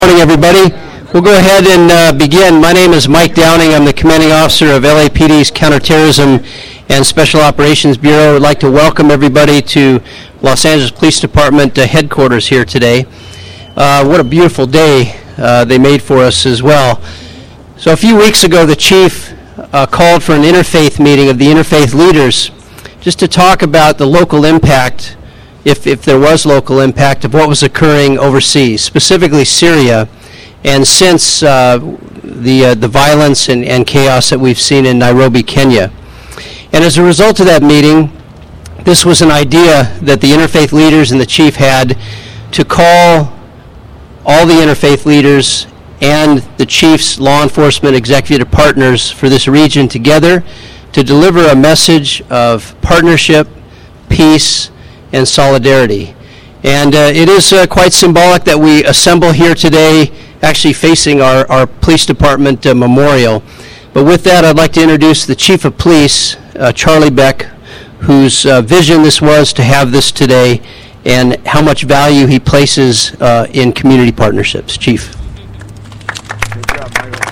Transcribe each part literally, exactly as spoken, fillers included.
Good morning, everybody. We'll go ahead and uh, begin. My name is Mike Downing. I'm the commanding officer of L A P D's Counterterrorism and Special Operations Bureau. I'd like to welcome everybody to Los Angeles Police Department uh, headquarters here today. Uh, what a beautiful day uh, they made for us as well. So a few weeks ago, the chief uh, called for an interfaith meeting of the interfaith leaders just to talk about the local impact, if, if there was local impact, of what was occurring overseas, specifically Syria, and since uh, the uh, the violence and, and chaos that we've seen in Nairobi, Kenya. And as a result of that meeting, this was an idea that the interfaith leaders and the chief had to call all the interfaith leaders and the chief's law enforcement executive partners for this region together to deliver a message of partnership, peace, and solidarity. And uh, it is uh, quite symbolic that we assemble here today, actually facing our, our police department uh, memorial. But with that, I'd like to introduce the Chief of Police, uh, Charlie Beck, whose uh, vision this was to have this today, and how much value he places uh, in community partnerships. Chief. Good job, Michael.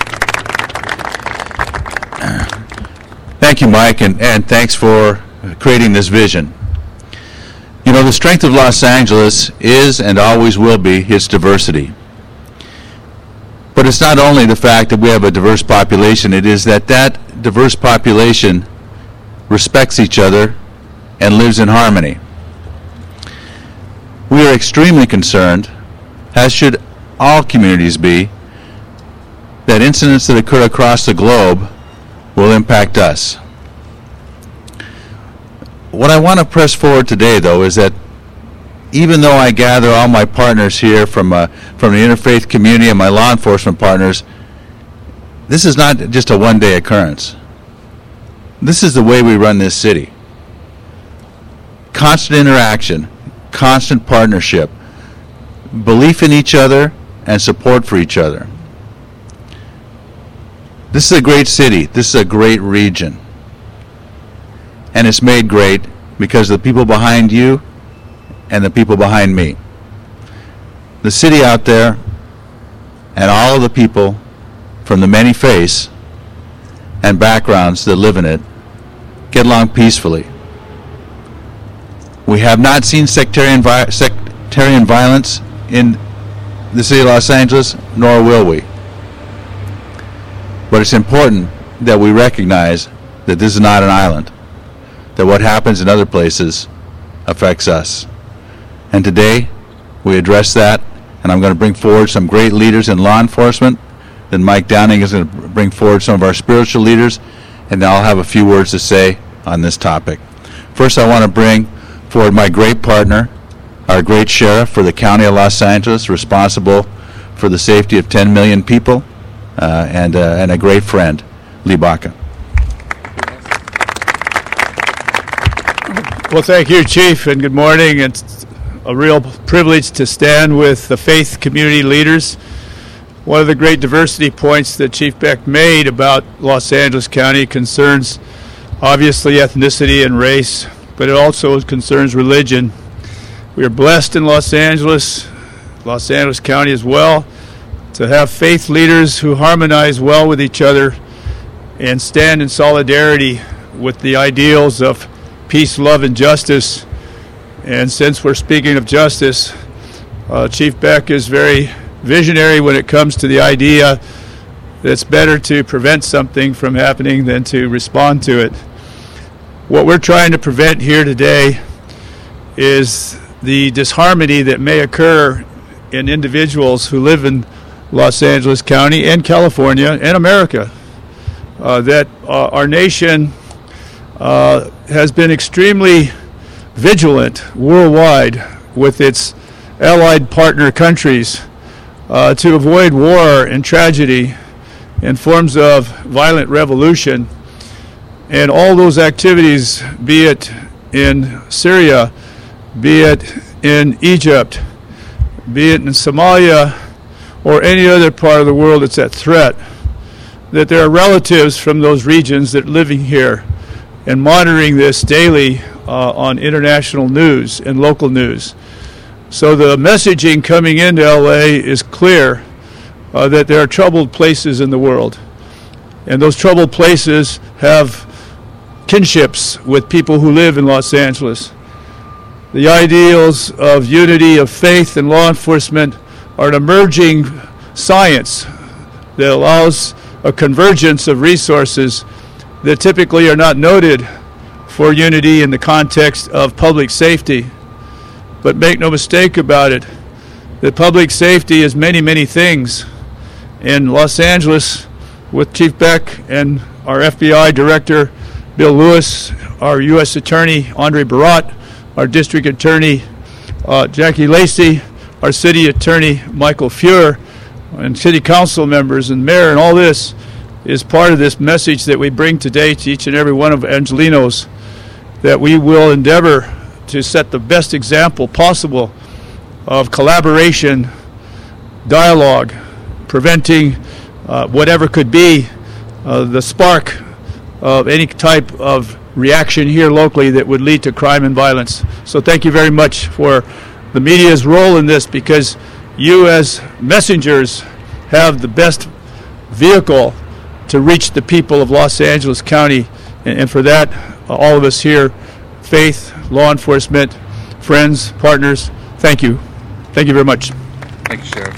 Thank you, Mike, and, and thanks for creating this vision. You know, the strength of Los Angeles is and always will be its diversity. But it's not only the fact that we have a diverse population, it is that that diverse population respects each other and lives in harmony. We are extremely concerned, as should all communities be, that incidents that occur across the globe will impact us. What I want to press forward today, though, is that even though I gather all my partners here from uh, from the interfaith community and my law enforcement partners, this is not just a one-day occurrence. This is the way we run this city. Constant interaction, constant partnership, belief in each other, and support for each other. This is a great city. This is a great region. And it's made great because of the people behind you and the people behind me. The city out there and all of the people from the many faiths and backgrounds that live in it get along peacefully. We have not seen sectarian, vi- sectarian violence in the city of Los Angeles, nor will we. But it's important that we recognize that this is not an island, that what happens in other places affects us. And today, we address that, and I'm going to bring forward some great leaders in law enforcement. Then Mike Downing is going to bring forward some of our spiritual leaders, and I'll have a few words to say on this topic. First, I want to bring forward my great partner, our great sheriff for the County of Los Angeles, responsible for the safety of ten million people, uh, and, uh, and a great friend, Lee Baca. Well, thank you, Chief, and good morning. It's a real privilege to stand with the faith community leaders. One of the great diversity points that Chief Beck made about Los Angeles County concerns obviously ethnicity and race, but it also concerns religion. We are blessed in Los Angeles, Los Angeles County as well, to have faith leaders who harmonize well with each other and stand in solidarity with the ideals of peace, love, and justice. And since we're speaking of justice, uh, Chief Beck is very visionary when it comes to the idea that it's better to prevent something from happening than to respond to it. What we're trying to prevent here today is the disharmony that may occur in individuals who live in Los Angeles County and California and America. Uh, that uh, our nation uh, has been extremely vigilant worldwide with its allied partner countries uh, to avoid war and tragedy and forms of violent revolution. And all those activities, be it in Syria, be it in Egypt, be it in Somalia, or any other part of the world that's at threat, that there are relatives from those regions that are living here and monitoring this daily uh, on international news and local news. So the messaging coming into L A is clear uh, that there are troubled places in the world. And those troubled places have kinships with people who live in Los Angeles. The ideals of unity of faith and law enforcement are an emerging science that allows a convergence of resources that typically are not noted for unity in the context of public safety. But make no mistake about it, that public safety is many, many things. In Los Angeles, with Chief Beck and our F B I Director, Bill Lewis, our U S Attorney, Andre Barat, our District Attorney, uh, Jackie Lacey, our City Attorney, Michael Fuhr, and City Council members and Mayor, and all this is part of this message that we bring today to each and every one of Angelenos, that we will endeavor to set the best example possible of collaboration, dialogue, preventing uh, whatever could be uh, the spark of any type of reaction here locally that would lead to crime and violence. So thank you very much for the media's role in this, because you as messengers have the best vehicle to reach the people of Los Angeles County, and, and for that, all of us here, faith, law enforcement, friends, partners, thank you. Thank you very much. Thank you, Sheriff.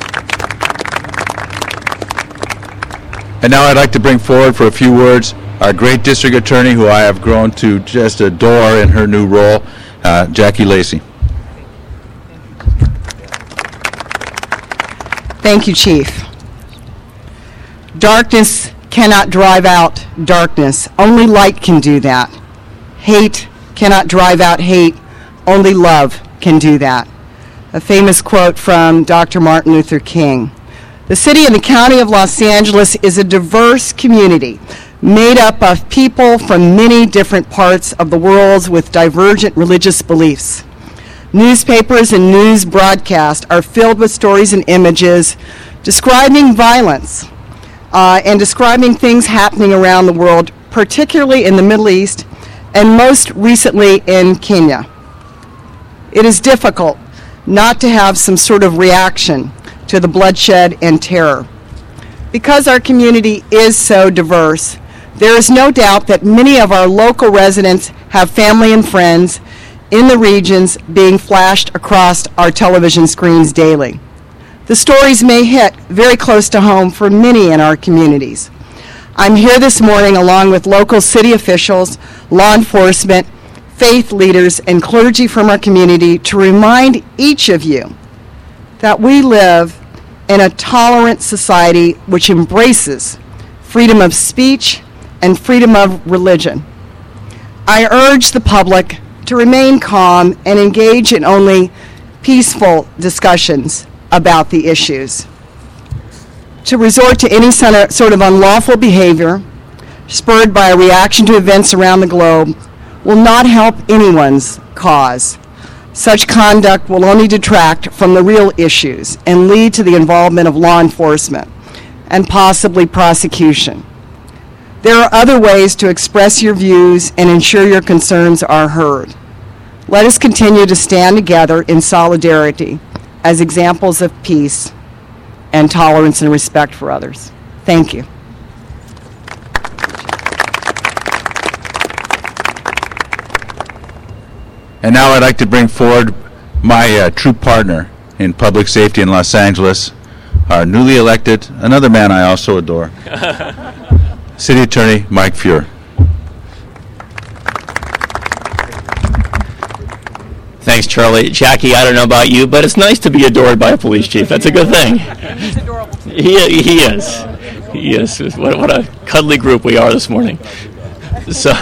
And now I'd like to bring forward for a few words our great district attorney, who I have grown to just adore in her new role, uh, Jackie Lacey. Thank you, Chief. Darkness cannot drive out darkness. Only light can do that. Hate cannot drive out hate. Only love can do that. A famous quote from Doctor Martin Luther King. The city and the county of Los Angeles is a diverse community made up of people from many different parts of the world with divergent religious beliefs. Newspapers and news broadcasts are filled with stories and images describing violence uh, and describing things happening around the world, particularly in the Middle East and most recently in Kenya. It is difficult not to have some sort of reaction to the bloodshed and terror. Because our community is so diverse, there is no doubt that many of our local residents have family and friends in the regions being flashed across our television screens daily. The stories may hit very close to home for many in our communities. I'm here this morning along with local city officials, law enforcement, faith leaders, and clergy from our community to remind each of you that we live in a tolerant society which embraces freedom of speech and freedom of religion. I urge the public to remain calm and engage in only peaceful discussions about the issues. To resort to any sort of unlawful behavior spurred by a reaction to events around the globe will not help anyone's cause. Such conduct will only detract from the real issues and lead to the involvement of law enforcement and possibly prosecution. There are other ways to express your views and ensure your concerns are heard. Let us continue to stand together in solidarity as examples of peace and tolerance and respect for others. Thank you. And now I'd like to bring forward my uh, true partner in public safety in Los Angeles, our newly elected, another man I also adore, City Attorney Mike Fuhr. Thanks, Charlie. Jackie, I don't know about you, but it's nice to be adored by a police chief. That's a good thing. He's adorable. He, he is. He is. What, what a cuddly group we are this morning. So,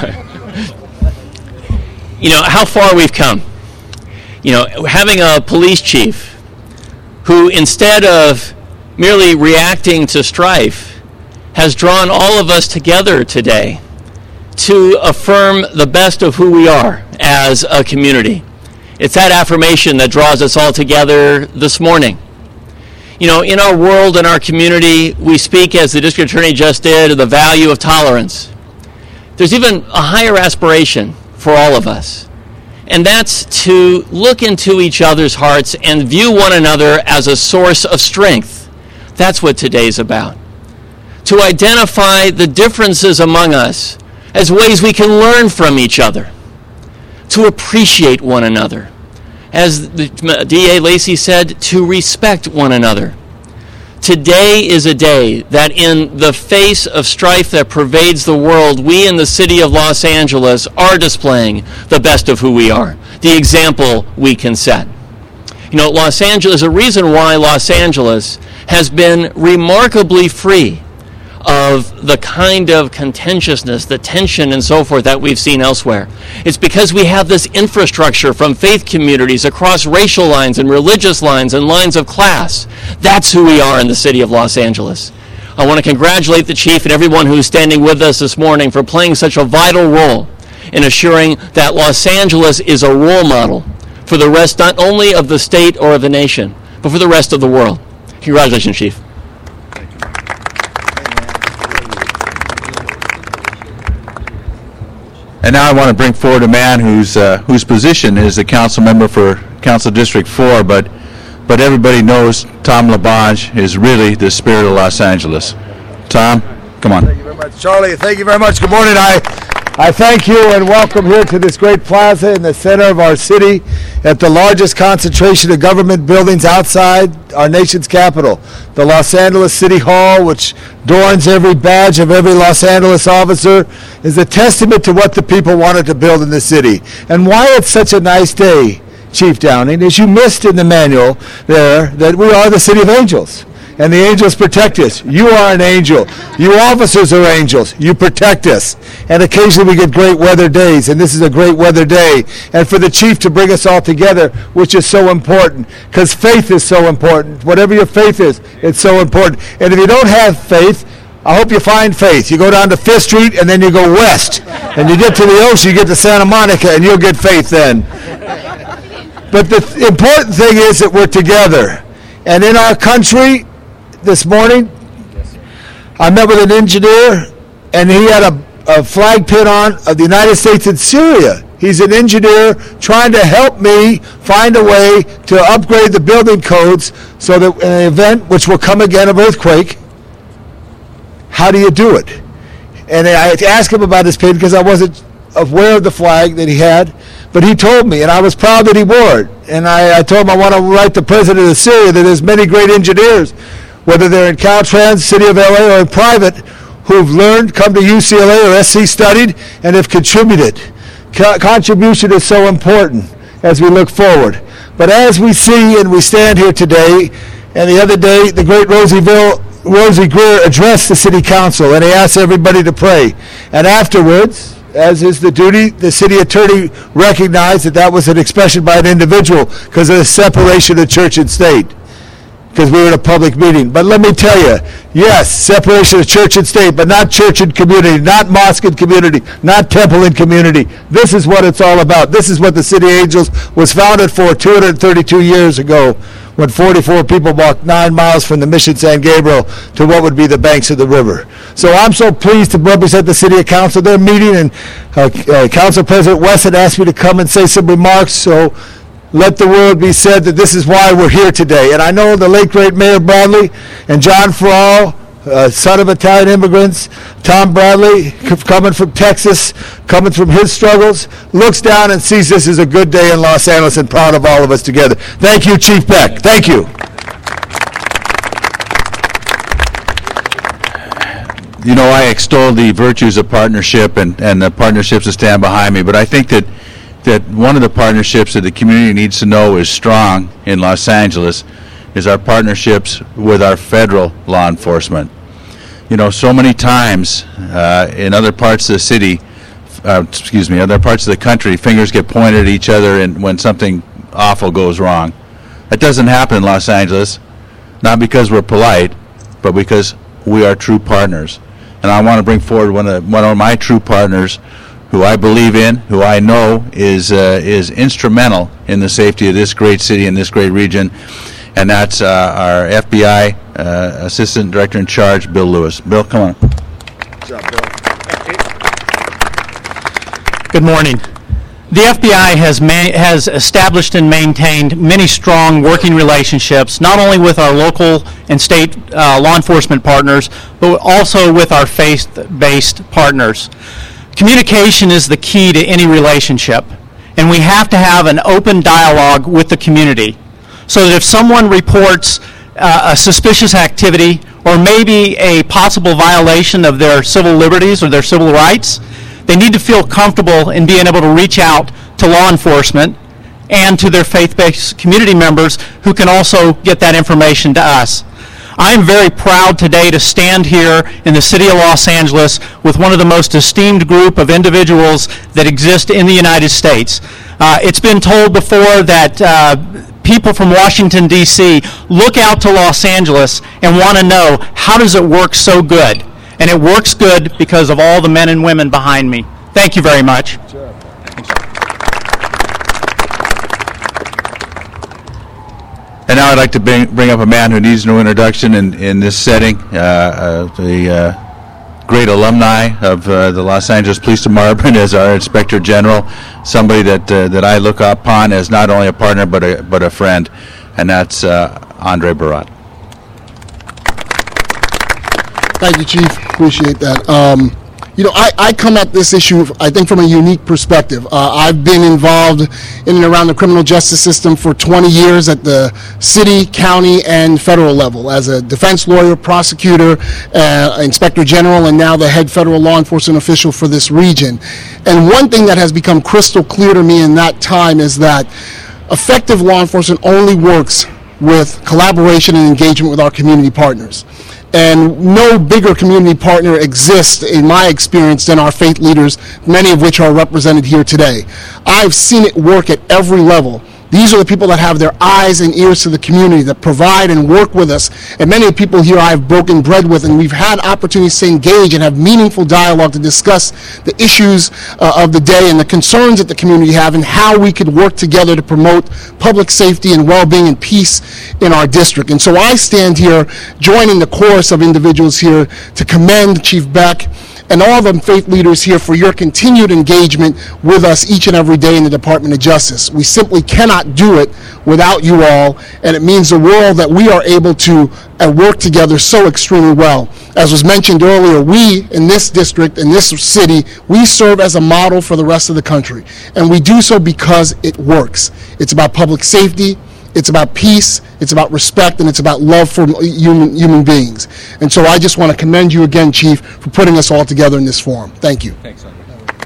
you know, how far we've come. You know, having a police chief who, instead of merely reacting to strife, has drawn all of us together today to affirm the best of who we are as a community. It's that affirmation that draws us all together this morning. You know, in our world, in our community, we speak, as the district attorney just did, of the value of tolerance. There's even a higher aspiration for all of us, and that's to look into each other's hearts and view one another as a source of strength That's what today's about. To identify the differences among us as ways we can learn from each other. To appreciate one another. As the D A Lacey said, to respect one another. Today is a day that in the face of strife that pervades the world, we in the city of Los Angeles are displaying the best of who we are, the example we can set. You know, Los Angeles, a reason why Los Angeles has been remarkably free of the kind of contentiousness, the tension and so forth that we've seen elsewhere. It's because we have this infrastructure from faith communities across racial lines and religious lines and lines of class. That's who we are in the city of Los Angeles. I want to congratulate the chief and everyone who's standing with us this morning for playing such a vital role in assuring that Los Angeles is a role model for the rest not only of the state or of the nation, but for the rest of the world. Congratulations, Chief. And now I want to bring forward a man whose uh, whose position is the council member for Council District four, but but everybody knows Tom LaBonge is really the spirit of Los Angeles. Tom, come on. Thank you very much, Charlie. Thank you very much. Good morning. I I thank you and welcome here to this great plaza in the center of our city at the largest concentration of government buildings outside our nation's capital, the Los Angeles City Hall, which adorns every badge of every Los Angeles officer, is a testament to what the people wanted to build in the city and why it's such a nice day, Chief Downing, as you missed in the manual there, that we are the city of angels. And the angels protect us. You are an angel. You officers are angels. You protect us. And occasionally we get great weather days, and this is a great weather day. And for the chief to bring us all together, which is so important, because faith is so important. Whatever your faith is, it's so important. And if you don't have faith, I hope you find faith. You go down to Fifth Street, and then you go west. And you get to the ocean, you get to Santa Monica, and you'll get faith then. But the important thing is that we're together. And in our country, this morning, I met with an engineer, and he had a, a flag pin on of the United States in Syria. He's an engineer trying to help me find a way to upgrade the building codes so that in an event, which will come again, of earthquake, how do you do it? And I asked him about his pin because I wasn't aware of the flag that he had, but he told me, and I was proud that he wore it. And I, I told him I want to write the president of Syria that there's many great engineers, whether they're in Caltrans, City of L A, or in private, who've learned, come to U C L A or S C studied, and have contributed. Co- contribution is so important as we look forward. But as we see and we stand here today, and the other day, the great Rosieville, Rosie Greer addressed the city council, and he asked everybody to pray. And afterwards, as is the duty, the city attorney recognized that that was an expression by an individual because of the separation of church and state, because we were in a public meeting. But let me tell you, yes, separation of church and state, but not church and community, not mosque and community, not temple and community. This is what it's all about. This is what the City Angels was founded for two hundred thirty-two years ago, when forty-four people walked nine miles from the Mission San Gabriel to what would be the banks of the river. So I'm so pleased to represent the City Council. They're meeting, and uh, uh, Council President Wesson asked me to come and say some remarks, so let the word be said that this is why we're here today. And I know the late, great Mayor Bradley and John Farrar, uh, son of Italian immigrants, Tom Bradley, c- coming from Texas, coming from his struggles, looks down and sees this as a good day in Los Angeles and proud of all of us together. Thank you, Chief Beck. Thank you. You know, I extol the virtues of partnership and, and the partnerships that stand behind me, but I think that that one of the partnerships that the community needs to know is strong in Los Angeles is our partnerships with our federal law enforcement. You know, so many times uh, in other parts of the city, uh, excuse me, other parts of the country, fingers get pointed at each other and when something awful goes wrong. That doesn't happen in Los Angeles, not because we're polite, but because we are true partners. And I want to bring forward one of, one of my true partners who I believe in, who I know is uh, is instrumental in the safety of this great city and this great region, and that's uh, our F B I uh, Assistant Director in Charge, Bill Lewis. Bill, come on. Good job, Bill. Good morning. The F B I has ma- has established and maintained many strong working relationships, not only with our local and state uh, law enforcement partners, but also with our faith-based partners. Communication is the key to any relationship, and we have to have an open dialogue with the community, so that if someone reports uh, a suspicious activity or maybe a possible violation of their civil liberties or their civil rights, they need to feel comfortable in being able to reach out to law enforcement and to their faith-based community members who can also get that information to us. I am very proud today to stand here in the city of Los Angeles with one of the most esteemed group of individuals that exist in the United States. Uh, it's been told before that uh, people from Washington, D C look out to Los Angeles and want to know, how does it work so good? And it works good because of all the men and women behind me. Thank you very much. Sure. And now I'd like to bring, bring up a man who needs no introduction in, in this setting, uh, uh, the uh, great alumni of uh, the Los Angeles Police Department as our Inspector General, somebody that uh, that I look upon as not only a partner but a, but a friend, and that's uh, Andre Barat. Thank you, Chief. Appreciate that. Um, you know, I, I come at this issue, I think, from a unique perspective. Uh, I've been involved in and around the criminal justice system for twenty years at the city, county, and federal level as a defense lawyer, prosecutor, uh, inspector general, and now the head federal law enforcement official for this region. And one thing that has become crystal clear to me in that time is that effective law enforcement only works with collaboration and engagement with our community partners. And no bigger community partner exists, in my experience, than our faith leaders, many of which are represented here today. I've seen it work at every level. These are the people that have their eyes and ears to the community, that provide and work with us. And many of the people here I've broken bread with, and we've had opportunities to engage and have meaningful dialogue to discuss the issues uh, of the day and the concerns that the community have and how we could work together to promote public safety and well-being and peace in our district. And so I stand here joining the chorus of individuals here to commend Chief Beck and all the faith leaders here for your continued engagement with us each and every day in the Department of Justice. We simply cannot do it without you all, and it means the world that we are able to uh, work together so extremely well. As was mentioned earlier, we in this district, in this city, we serve as a model for the rest of the country, and we do so because it works. It's about public safety, it's about peace, it's about respect, and it's about love for human, human beings. And so I just want to commend you again, Chief, for putting us all together in this forum. Thank you. Thanks, Andre.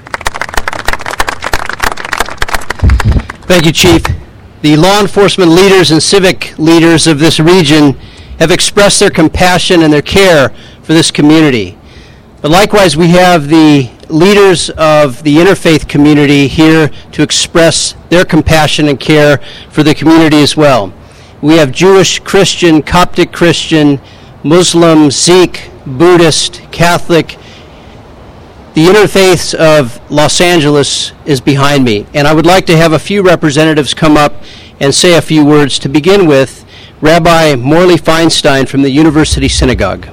Thank you, Chief. The law enforcement leaders and civic leaders of this region have expressed their compassion and their care for this community. But likewise, we have the leaders of the interfaith community here to express their compassion and care for the community as well. We have Jewish, Christian, Coptic Christian, Muslim, Sikh, Buddhist, Catholic. The interfaiths of Los Angeles is behind me, and I would like to have a few representatives come up and say a few words. To begin with, Rabbi Morley Feinstein from the University Synagogue.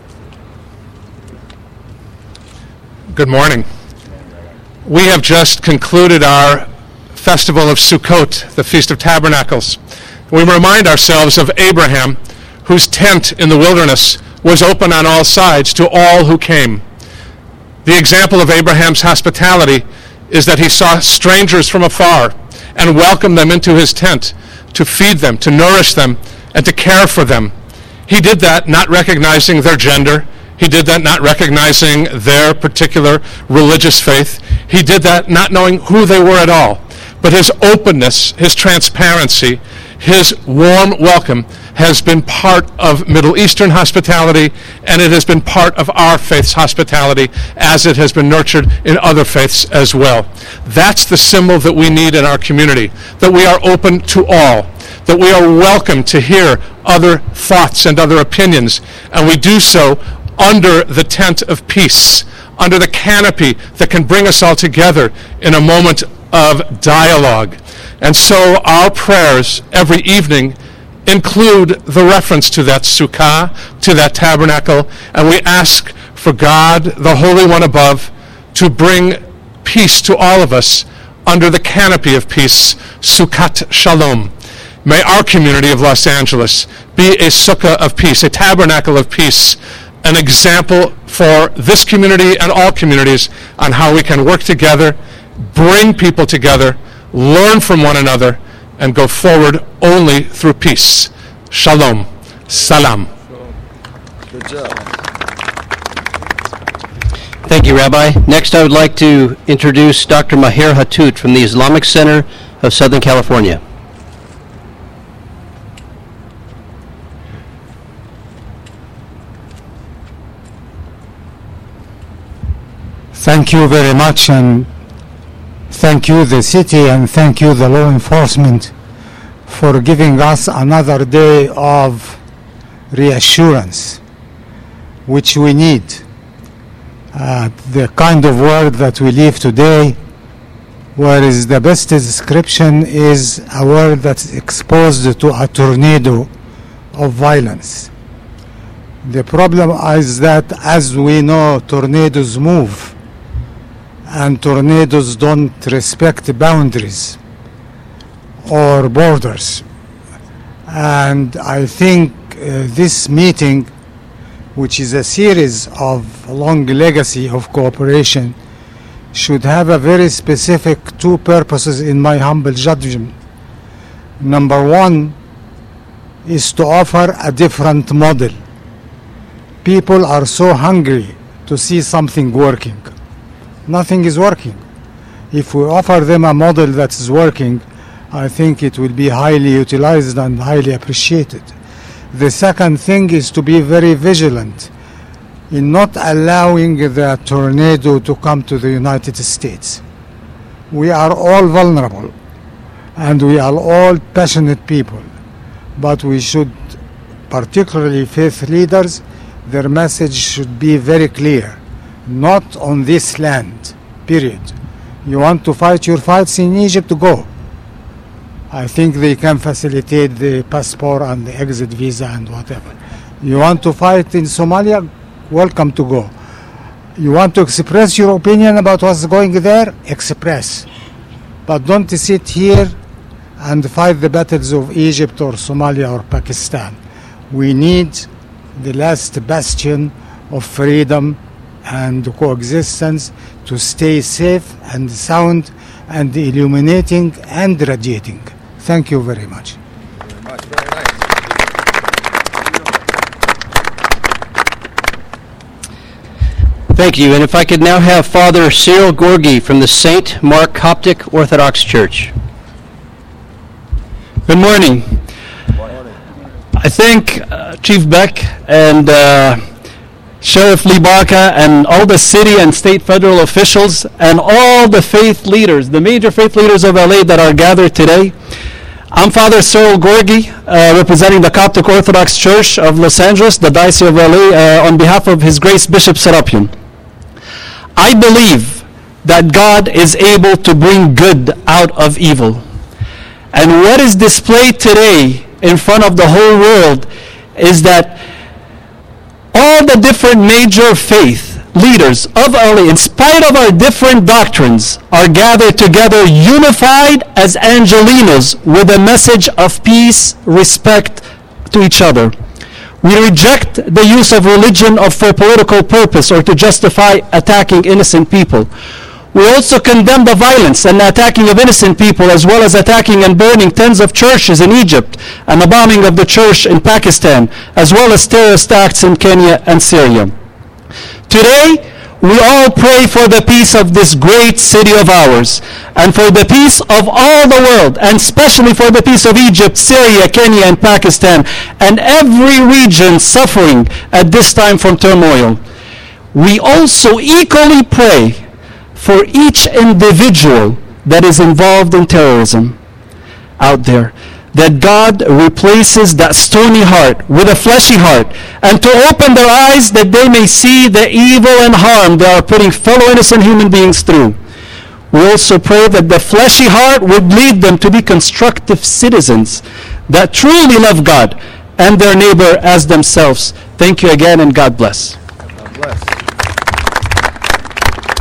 Good morning. We have just concluded our festival of Sukkot, the Feast of Tabernacles. We remind ourselves of Abraham, whose tent in the wilderness was open on all sides to all who came. The example of Abraham's hospitality is that he saw strangers from afar and welcomed them into his tent to feed them, to nourish them, and to care for them. He did that not recognizing their gender. He did that not recognizing their particular religious faith. He did that not knowing who they were at all. But his openness, his transparency, his warm welcome has been part of Middle Eastern hospitality, and it has been part of our faith's hospitality as it has been nurtured in other faiths as well. That's the symbol that we need in our community, that we are open to all, that we are welcome to hear other thoughts and other opinions, and we do so under the tent of peace, under the canopy that can bring us all together in a moment of dialogue. And so our prayers every evening include the reference to that sukkah, to that tabernacle, and we ask for God, the Holy One above, to bring peace to all of us under the canopy of peace, Sukkot Shalom. May our community of Los Angeles be a sukkah of peace, a tabernacle of peace, an example for this community and all communities on how we can work together, bring people together, learn from one another, and go forward only through peace. Shalom. Salam. Good job. Thank you, Rabbi. Next, I would like to introduce Doctor Maher Hattout from the Islamic Center of Southern California. Thank you very much, and thank you the city, and thank you the law enforcement for giving us another day of reassurance, which we need. Uh, the kind of world that we live today, whereas the best description is a world that's exposed to a tornado of violence. The problem is that, as we know, tornadoes move, and tornadoes don't respect boundaries or borders. And I think uh, this meeting, which is a series of long legacy of cooperation, should have a very specific two purposes in my humble judgment. Number one is to offer a different model. People are so hungry to see something working. Nothing is working. If we offer them a model that is working, I think it will be highly utilized and highly appreciated. The second thing is to be very vigilant in not allowing the tornado to come to the United States. We are all vulnerable, and we are all passionate people, but we should, particularly faith leaders, their message should be very clear. Not on this land, period. You want to fight your fights in Egypt, go. I think they can facilitate the passport and the exit visa and whatever. You want to fight in Somalia, welcome to go. You want to express your opinion about what's going there, express. But don't sit here and fight the battles of Egypt or Somalia or Pakistan. We need the last bastion of freedom and coexistence to stay safe and sound and illuminating and radiating. Thank you very much. Very much. Very nice. Thank you. And if I could now have Father Cyril Gorgi from the Saint Mark Coptic Orthodox Church. Good morning. Good morning. I thank uh, Chief Beck and uh, Sheriff Lee Baca and all the city and state federal officials and all the faith leaders, the major faith leaders of L A that are gathered today. I'm Father Cyril Gorgi, uh, representing the Coptic Orthodox Church of Los Angeles, the Diocese of L A, uh, on behalf of His Grace Bishop Serapion. I believe that God is able to bring good out of evil. And what is displayed today in front of the whole world is that all the different major faith leaders of L A, in spite of our different doctrines, are gathered together unified as Angelinos with a message of peace, respect to each other. We reject the use of religion of for political purpose or to justify attacking innocent people. We also condemn the violence and the attacking of innocent people, as well as attacking and burning tens of churches in Egypt and the bombing of the church in Pakistan, as well as terrorist acts in Kenya and Syria. Today, we all pray for the peace of this great city of ours, and for the peace of all the world, and especially for the peace of Egypt, Syria, Kenya, and Pakistan, and every region suffering at this time from turmoil. We also equally pray for each individual that is involved in terrorism out there, that God replaces that stony heart with a fleshy heart, and to open their eyes that they may see the evil and harm they are putting fellow innocent human beings through. We also pray that the fleshy heart would lead them to be constructive citizens that truly love God and their neighbor as themselves. Thank you again, and God bless. God bless.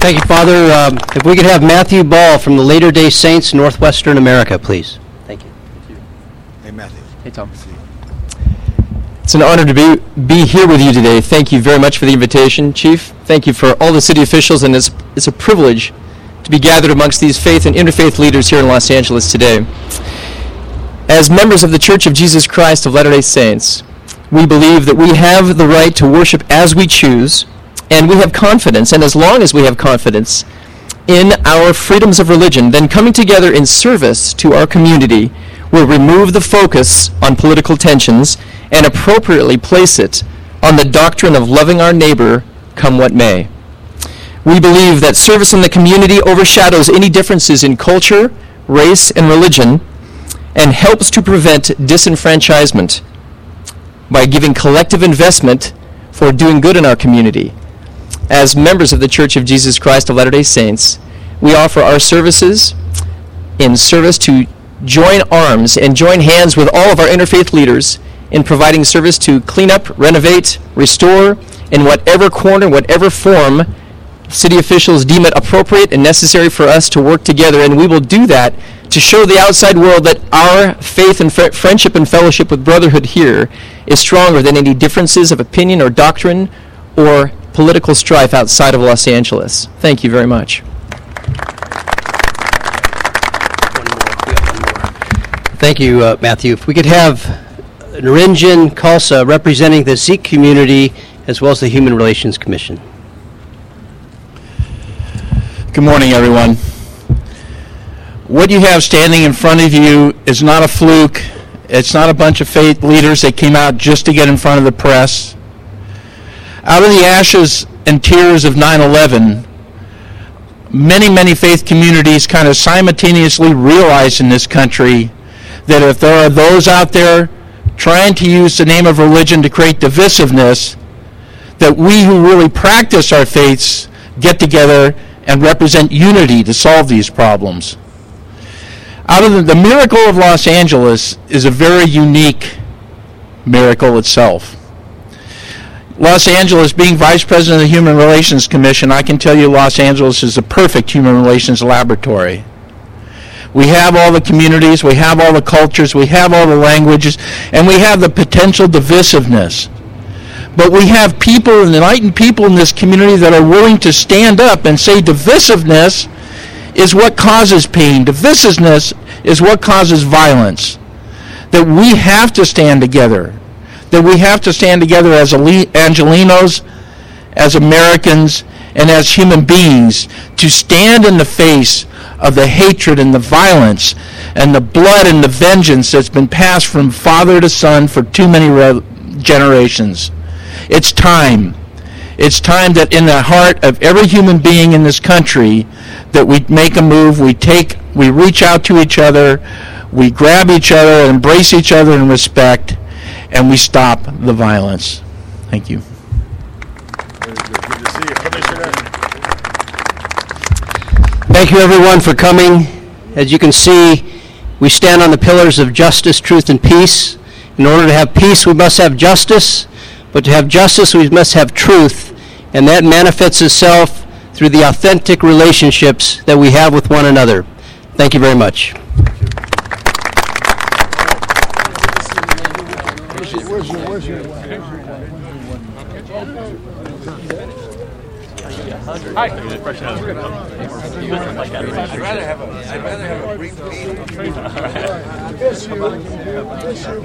Thank you, Father. Um, if we could have Matthew Ball from the Latter-day Saints, Northwestern America, please. Thank you. Hey, Matthew. Hey, Tom. It's an honor to be be here with you today. Thank you very much for the invitation, Chief. Thank you for all the city officials, and it's, it's a privilege to be gathered amongst these faith and interfaith leaders here in Los Angeles today. As members of the Church of Jesus Christ of Latter-day Saints, we believe that we have the right to worship as we choose, and we have confidence, and as long as we have confidence in our freedoms of religion, then coming together in service to our community will remove the focus on political tensions and appropriately place it on the doctrine of loving our neighbor, come what may. We believe that service in the community overshadows any differences in culture, race, and religion, and helps to prevent disenfranchisement by giving collective investment for doing good in our community. As members of the Church of Jesus Christ of Latter-day Saints, we offer our services in service to join arms and join hands with all of our interfaith leaders in providing service to clean up, renovate, restore, in whatever corner, whatever form city officials deem it appropriate and necessary for us to work together. And we will do that to show the outside world that our faith and fr- friendship and fellowship with brotherhood here is stronger than any differences of opinion or doctrine or political strife outside of Los Angeles. Thank you very much. Thank you, uh, Matthew. If we could have Narinjan Khalsa representing the Sikh community as well as the Human Relations Commission. Good morning, everyone. What you have standing in front of you is not a fluke. It's not a bunch of faith leaders that came out just to get in front of the press. Out of the ashes and tears of nine eleven, many, many faith communities kind of simultaneously realized in this country that if there are those out there trying to use the name of religion to create divisiveness, that we who really practice our faiths get together and represent unity to solve these problems. Out of the, the miracle of Los Angeles is a very unique miracle itself. Los Angeles, being Vice President of the Human Relations Commission, I can tell you Los Angeles is the perfect human relations laboratory. We have all the communities, we have all the cultures, we have all the languages, and we have the potential divisiveness. But we have people, enlightened people in this community that are willing to stand up and say divisiveness is what causes pain. Divisiveness is what causes violence. That we have to stand together. That we have to stand together as Angelenos, as Americans, and as human beings to stand in the face of the hatred and the violence and the blood and the vengeance that's been passed from father to son for too many re- generations. It's time. It's time that in the heart of every human being in this country that we make a move, we take, we reach out to each other, we grab each other, embrace each other in respect, and we stop the violence. Thank you. Thank you, everyone, for coming. As you can see, we stand on the pillars of justice, truth, and peace. In order to have peace, we must have justice. But to have justice, we must have truth. And that manifests itself through the authentic relationships that we have with one another. Thank you very much. Where's your, where's your, Hi. I'd rather have a, I'd rather have a brief meeting.